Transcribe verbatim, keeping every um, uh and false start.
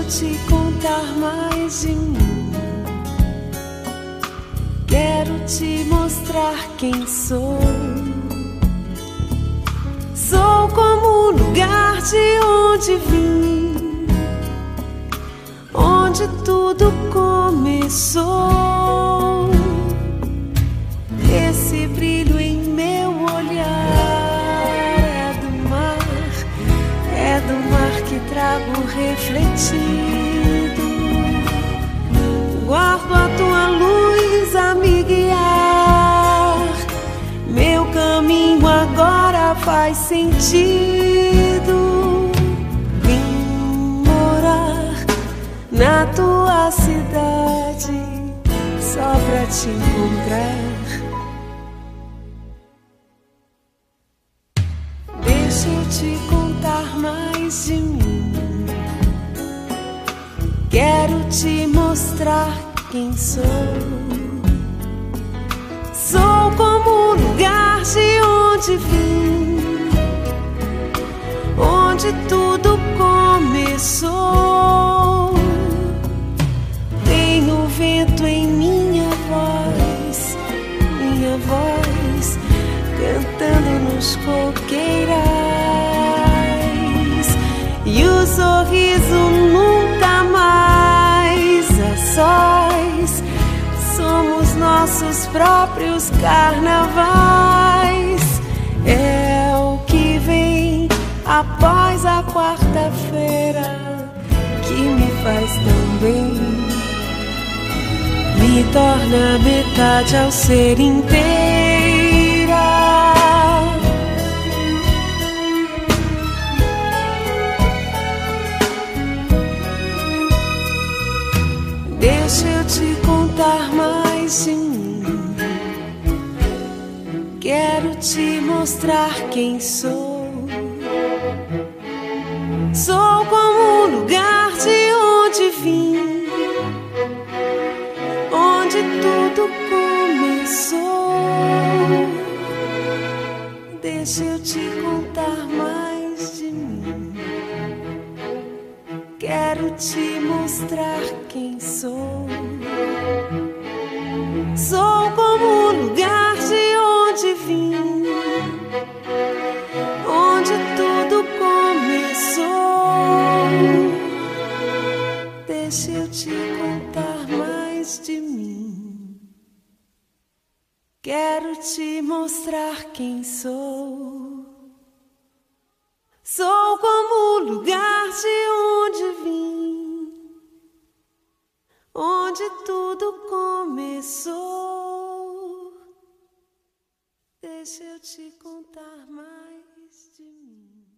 te contar mais de mim. Quero te mostrar quem sou. Sou como o lugar de onde vim, onde tudo começou. Esse brilho em meu olhar é do mar, é do mar que trago refletido. Guardo a tua luz a me guiar. Meu caminho agora faz sentido. Vim morar na tua cidade só pra te encontrar. Deixa eu te contar mais de mim. Quero te mostrar quem sou. Sou como o lugar de onde vim, onde tudo começou. Tem o vento em minha voz, minha voz cantando nos coqueirais, e o sorriso nunca mais a sós. Somos nossos próprios carnavais. É o que vem após a quarta-feira que me faz tão bem, me torna metade ao ser inteira. Deixa eu te contar mais de mim. Quero te mostrar quem sou. Sou como o lugar de onde vim, onde tudo começou. Deixa eu te contar mais de mim. Quero te mostrar quem sou. Sou como o lugar de onde vim, onde tudo começou. Deixa eu te contar mais de mim. Quero te mostrar quem sou. Sou como o lugar de onde vim, onde tudo começou. Deixa eu te contar mais de mim.